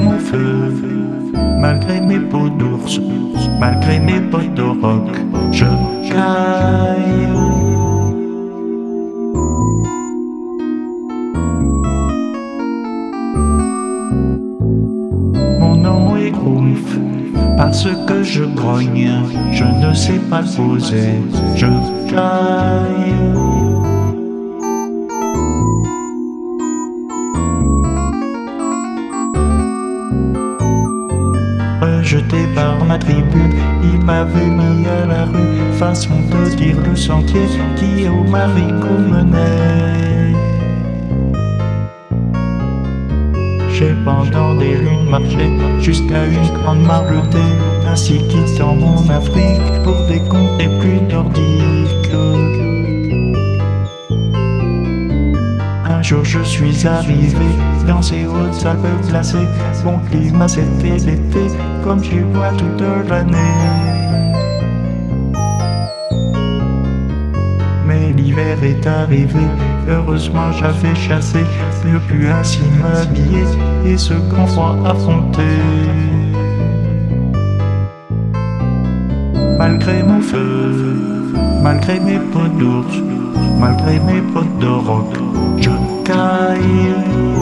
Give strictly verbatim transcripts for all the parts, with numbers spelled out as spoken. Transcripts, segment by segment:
mon feu, malgré mes peaux d'ours, malgré mes bottes de roc, je caille. Mon nom est Groomf, parce que je grogne, je ne sais pas poser, je caille. Rejeté par ma tribu, il m'avait mis à la rue, façon de dire le sentier qui au Marigot menait. J'ai pendant des lunes marché jusqu'à une grande marletée, ainsi quittant mon Afrique pour des contrées plus nordiques. Un jour je suis arrivé dans ces hautes Alpes glacées. Bon climat c'était l'été, comme tu vois toute l'année. Mais l'hiver est arrivé, heureusement j'avais chassé, ne plus ainsi m'habiller et ce grand froid affronter. Malgré mon feu, malgré mes peaux d'ours, malgré mes bottes de roc, je caille.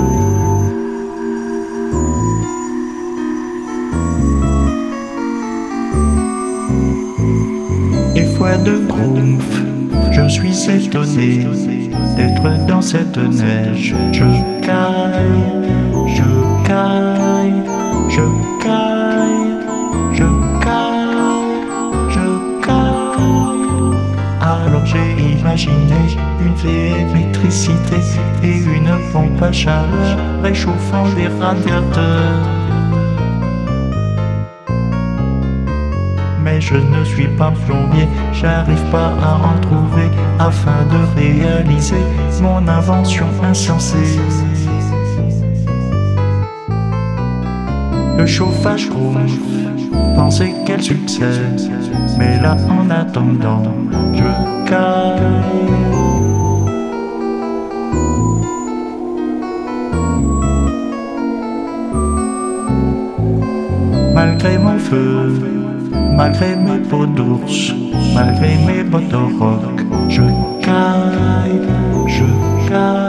Et foi de Groomf, je suis étonné d'être dans cette neige. Je caille, je caille, je caille, je caille, je caille. Alors j'ai imaginé une vieille électricité et une pompe à chaleur réchauffant les radiateurs. Mais je ne suis pas plombier, j'arrive pas à en trouver afin de réaliser mon invention insensée. Le chauffage Groomf, pensez quel succès, mais là en attendant, je caille. Malgré mon feu, malgré mes peaux d'ours, malgré mes bottes de roc, je caille, je caille.